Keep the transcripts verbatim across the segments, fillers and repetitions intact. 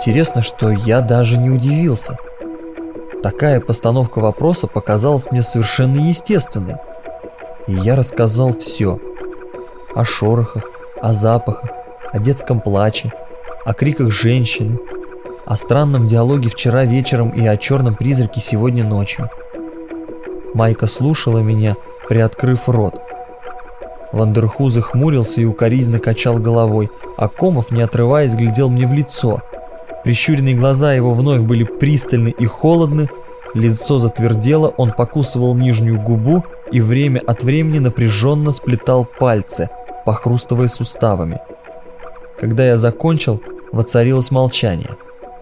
Интересно, что я даже не удивился. Такая постановка вопроса показалась мне совершенно естественной. И я рассказал все. О шорохах, о запахах, о детском плаче, о криках женщины, о странном диалоге вчера вечером и о черном призраке сегодня ночью. Майка слушала меня, приоткрыв рот. Вандерхузе хмурился и укоризненно качал головой, а Комов, не отрываясь, глядел мне в лицо. Прищуренные глаза его вновь были пристальны и холодны, лицо затвердело, он покусывал нижнюю губу и время от времени напряженно сплетал пальцы, похрустывая суставами. Когда я закончил, воцарилось молчание.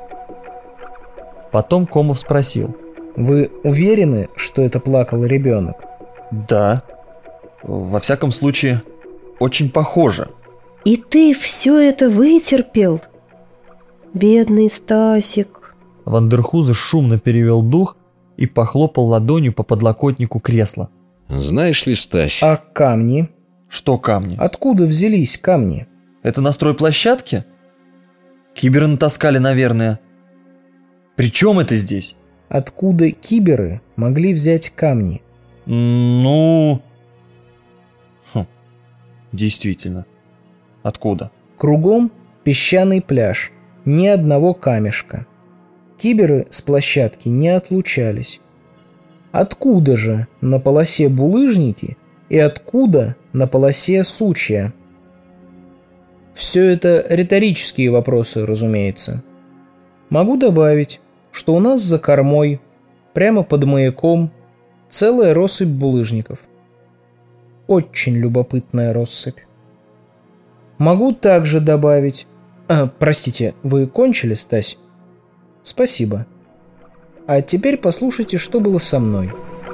Потом Комов спросил: «Вы уверены, что это плакал ребенок?» «Да. Во всяком случае, очень похоже». «И ты все это вытерпел? Бедный Стасик». Вандерхузе шумно перевел дух и похлопал ладонью по подлокотнику кресла. «Знаешь ли, Стась...» «А камни?» «Что камни?» «Откуда взялись камни?» «Это на стройплощадке? Киберы натаскали, наверное. При чем это здесь?» «Откуда киберы могли взять камни?» «Ну...» хм. Действительно. Откуда?» «Кругом песчаный пляж, ни одного камешка. Киберы с площадки не отлучались. Откуда же на полосе булыжники и откуда на полосе сучья?» Все это риторические вопросы, разумеется. Могу добавить, что у нас за кормой, прямо под маяком, целая россыпь булыжников. Очень любопытная россыпь. Могу также добавить... А, простите, вы кончили, Стась? Спасибо. А теперь послушайте, что было со мной.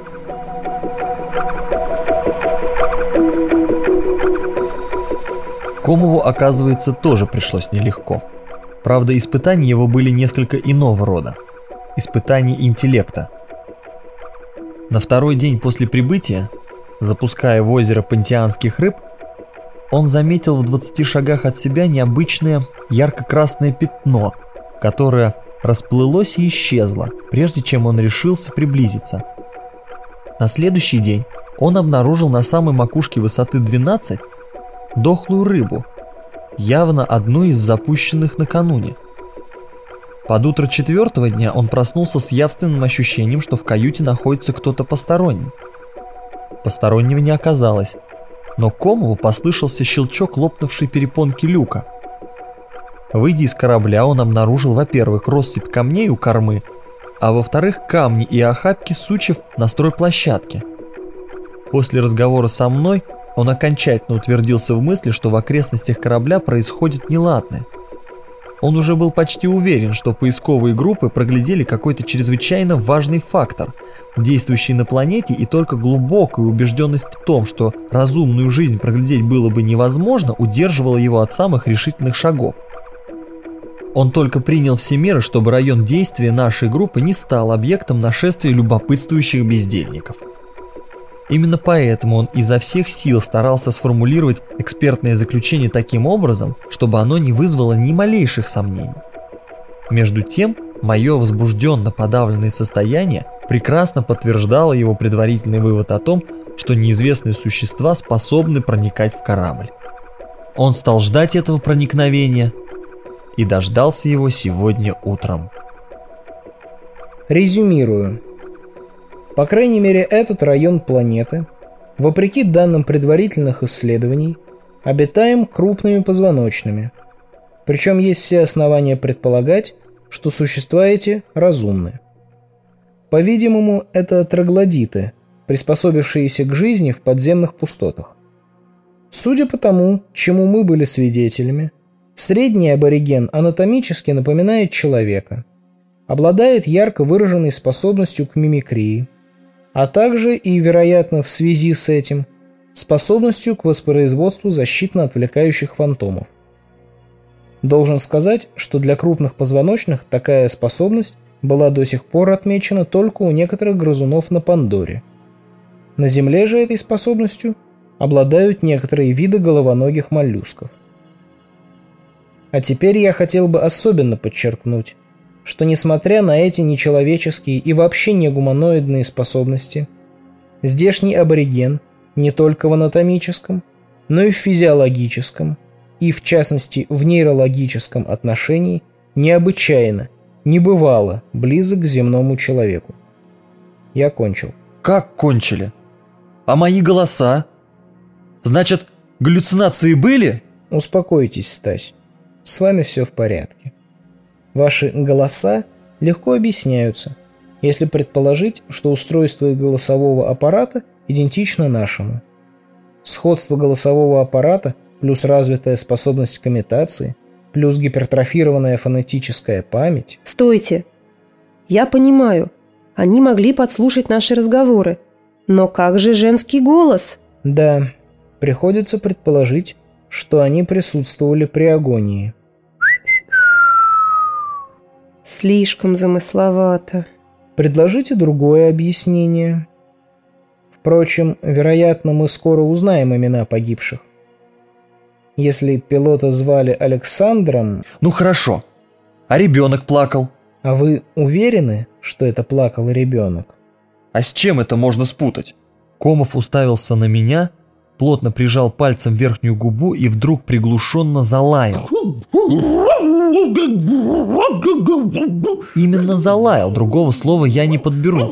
Комову, оказывается, тоже пришлось нелегко. Правда, испытания его были несколько иного рода. Испытания интеллекта. На второй день после прибытия, запуская в озеро пантеанских рыб, он заметил в двадцати шагах от себя необычное ярко-красное пятно, которое расплылось и исчезло, прежде чем он решился приблизиться. На следующий день он обнаружил на самой макушке высоты двенадцать дохлую рыбу, явно одну из запущенных накануне. Под утро четвертого дня он проснулся с явственным ощущением, что в каюте находится кто-то посторонний. Постороннего не оказалось, но Комову послышался щелчок лопнувшей перепонки люка. Выйдя из корабля, он обнаружил, во-первых, россыпь камней у кормы, а во-вторых, камни и охапки сучьев на стройплощадке. После разговора со мной он окончательно утвердился в мысли, что в окрестностях корабля происходит неладное. Он уже был почти уверен, что поисковые группы проглядели какой-то чрезвычайно важный фактор, действующий на планете, и только глубокая убежденность в том, что разумную жизнь проглядеть было бы невозможно, удерживала его от самых решительных шагов. Он только принял все меры, чтобы район действия нашей группы не стал объектом нашествия любопытствующих бездельников. Именно поэтому он изо всех сил старался сформулировать экспертное заключение таким образом, чтобы оно не вызвало ни малейших сомнений. Между тем, мое возбужденно подавленное состояние прекрасно подтверждало его предварительный вывод о том, что неизвестные существа способны проникать в корабль. Он стал ждать этого проникновения и дождался его сегодня утром. Резюмирую. По крайней мере, этот район планеты, вопреки данным предварительных исследований, обитаем крупными позвоночными. Причем есть все основания предполагать, что существа эти разумны. По-видимому, это троглодиты, приспособившиеся к жизни в подземных пустотах. Судя по тому, чему мы были свидетелями, средний абориген анатомически напоминает человека, обладает ярко выраженной способностью к мимикрии, а также и, вероятно, в связи с этим, способностью к воспроизводству защитно-отвлекающих фантомов. Должен сказать, что для крупных позвоночных такая способность была до сих пор отмечена только у некоторых грызунов на Пандоре. На Земле же этой способностью обладают некоторые виды головоногих моллюсков. А теперь я хотел бы особенно подчеркнуть, что несмотря на эти нечеловеческие и вообще не гуманоидные способности, здешний абориген не только в анатомическом, но и в физиологическом, и в частности в нейрологическом отношении необычайно, небывало близок к земному человеку. Я кончил. Как кончили? А мои голоса? Значит, галлюцинации были? Успокойтесь, Стась. С вами все в порядке. Ваши голоса легко объясняются, если предположить, что устройство их голосового аппарата идентично нашему. Сходство голосового аппарата плюс развитая способность к имитации, плюс гипертрофированная фонетическая память. Стойте. Я понимаю, они могли подслушать наши разговоры. Но как же женский голос? Да, приходится предположить, что они присутствовали при агонии. Слишком замысловато. Предложите другое объяснение. Впрочем, вероятно, мы скоро узнаем имена погибших. Если пилота звали Александром... Ну хорошо. А ребенок плакал? А вы уверены, что это плакал ребенок? А с чем это можно спутать? Комов уставился на меня, плотно прижал пальцем верхнюю губу и вдруг приглушенно залаял. Именно залаял, другого слова я не подберу.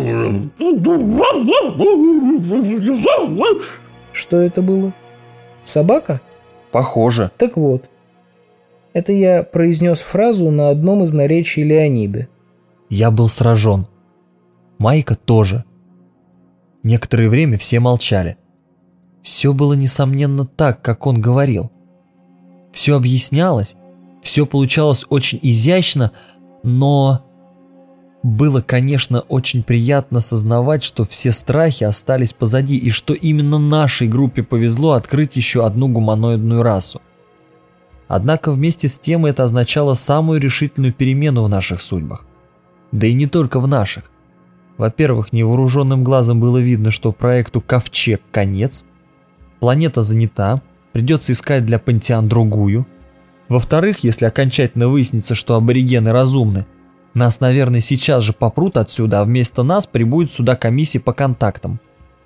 Что это было? Собака? Похоже. Так вот, это я произнес фразу на одном из наречий Леониды. Я был сражен. Майка тоже. Некоторое время все молчали. Все было несомненно так, как он говорил. Все объяснялось, все получалось очень изящно, но было, конечно, очень приятно сознавать, что все страхи остались позади и что именно нашей группе повезло открыть еще одну гуманоидную расу. Однако вместе с тем это означало самую решительную перемену в наших судьбах. Да и не только в наших. Во-первых, невооруженным глазом было видно, что проекту «Ковчег» конец. Планета занята, придется искать для Пантеон другую. Во-вторых, если окончательно выяснится, что аборигены разумны, нас, наверное, сейчас же попрут отсюда, а вместо нас прибудет сюда комиссия по контактам.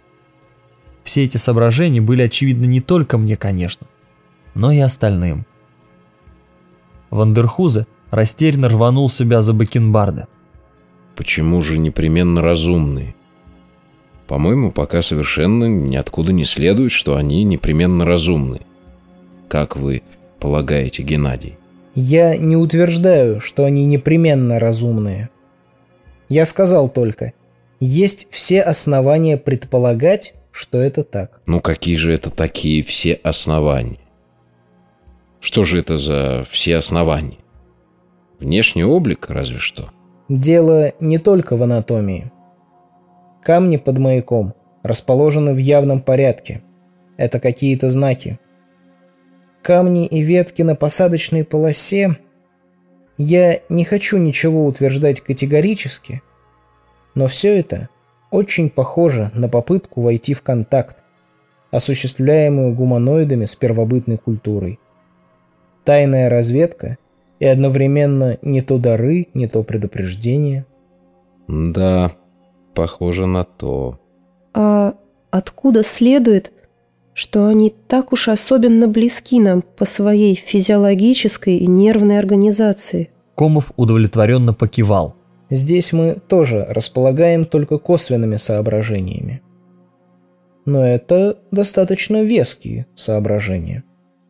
Все эти соображения были очевидны не только мне, конечно, но и остальным. Вандерхузе растерянно рванул себя за бакенбарды. Почему же непременно разумные? По-моему, пока совершенно ниоткуда не следует, что они непременно разумны. Как вы полагаете, Геннадий? Я не утверждаю, что они непременно разумные. Я сказал только, есть все основания предполагать, что это так. Ну какие же это такие все основания? Что же это за все основания? Внешний облик, разве что? Дело не только в анатомии. Камни под маяком расположены в явном порядке. Это какие-то знаки. Камни и ветки на посадочной полосе... Я не хочу ничего утверждать категорически, но все это очень похоже на попытку войти в контакт, осуществляемую гуманоидами с первобытной культурой. Тайная разведка и одновременно не то дары, не то предупреждение. Да, похоже на то. А откуда следует, что они так уж особенно близки нам по своей физиологической и нервной организации? Комов удовлетворенно покивал. Здесь мы тоже располагаем только косвенными соображениями. Но это достаточно веские соображения.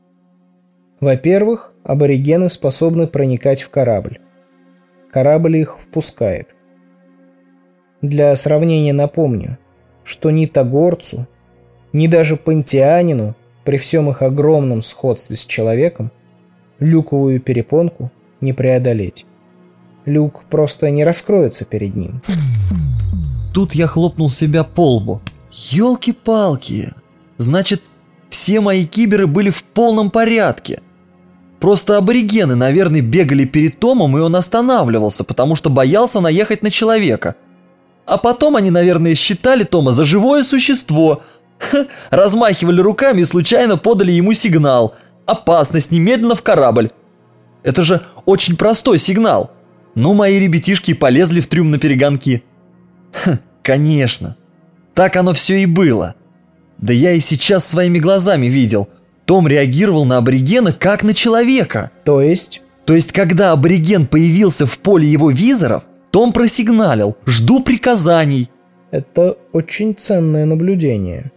Во-первых, аборигены способны проникать в корабль. Корабль их впускает. Для сравнения напомню, что ни Тагорцу, ни даже Пантеонину, при всем их огромном сходстве с человеком, люковую перепонку не преодолеть. Люк просто не раскроется перед ним. Тут я хлопнул себя по лбу. Ёлки-палки! Значит, все мои киберы были в полном порядке. Просто аборигены, наверное, бегали перед Томом, и он останавливался, потому что боялся наехать на человека. А потом они, наверное, считали Тома за живое существо, размахивали руками и случайно подали ему сигнал. Опасность, немедленно в корабль. Это же очень простой сигнал. Ну, мои ребятишки полезли в трюм на перегонки. Ха, конечно. Так оно все и было. Да я и сейчас своими глазами видел. Том реагировал на аборигена как на человека. То есть? То есть, когда абориген появился в поле его визоров, Том просигналил: «Жду приказаний». Это очень ценное наблюдение.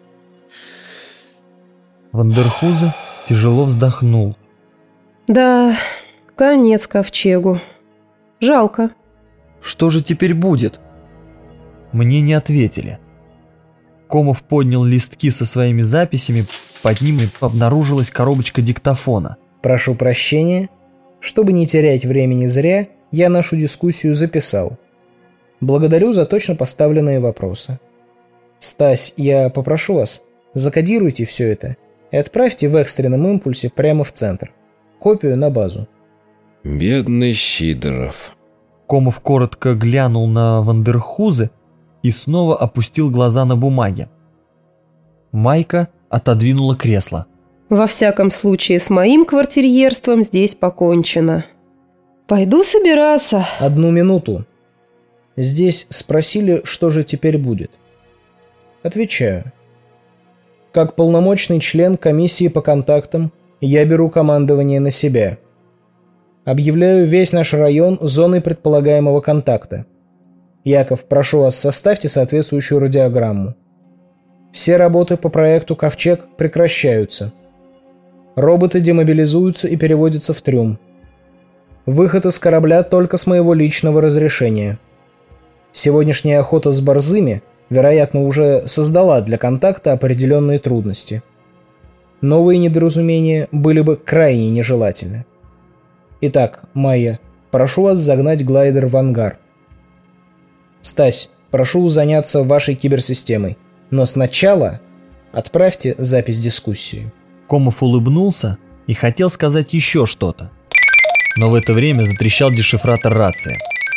Вандерхузе тяжело вздохнул. Да, конец ковчегу. Жалко. Что же теперь будет? Мне не ответили. Комов поднял листки со своими записями, под ними обнаружилась коробочка диктофона. Прошу прощения. Чтобы не терять времени зря, я нашу дискуссию записал. Благодарю за точно поставленные вопросы. Стась, я попрошу вас, закодируйте все это и отправьте в экстренном импульсе прямо в центр. Копию на базу. Бедный Сидоров. Комов коротко глянул на Вандерхузе и снова опустил глаза на бумаге. Майка отодвинула кресло. Во всяком случае, с моим квартирьерством здесь покончено. Пойду собираться. Одну минуту. Здесь спросили, что же теперь будет. Отвечаю. Как полномочный член комиссии по контактам, я беру командование на себя. Объявляю весь наш район зоной предполагаемого контакта. Яков, прошу вас, составьте соответствующую радиограмму. Все работы по проекту «Ковчег» прекращаются. Роботы демобилизуются и переводятся в трюм. Выход из корабля только с моего личного разрешения. Сегодняшняя охота с борзыми, вероятно, уже создала для контакта определенные трудности. Новые недоразумения были бы крайне нежелательны. Итак, Майя, прошу вас загнать глайдер в ангар. Стась, прошу заняться вашей киберсистемой, но сначала отправьте запись дискуссии. Комов улыбнулся и хотел сказать еще что-то. Но в это время затрещал дешифратор рации.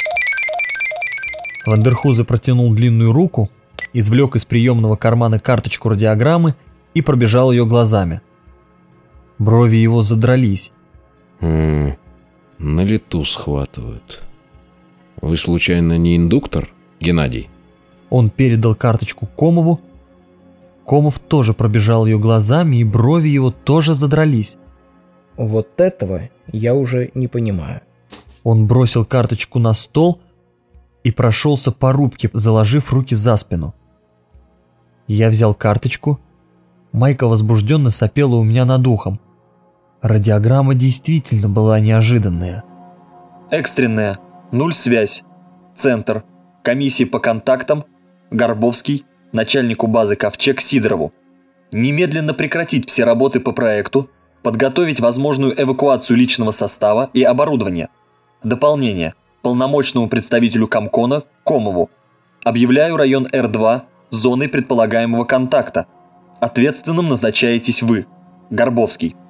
Вандерхузе протянул длинную руку, извлек из приемного кармана карточку радиограммы и пробежал ее глазами. Брови его задрались. Хм, на лету схватывают. Вы случайно не индуктор, Геннадий? Он передал карточку Комову. Комов тоже пробежал ее глазами, и брови его тоже задрались. Вот этого я уже не понимаю. Он бросил карточку на стол и прошелся по рубке, заложив руки за спину. Я взял карточку. Майка возбужденно сопела у меня над ухом. Радиограмма действительно была неожиданная. Экстренная. Нуль связь. Центр. Комиссии по контактам. Горбовский. Начальнику базы «Ковчег» Сидорову. Немедленно прекратить все работы по проекту. Подготовить возможную эвакуацию личного состава и оборудования. Дополнение. Полномочному представителю Комкона Комову. Объявляю район Эр два зоной предполагаемого контакта. Ответственным назначаетесь вы. Горбовский.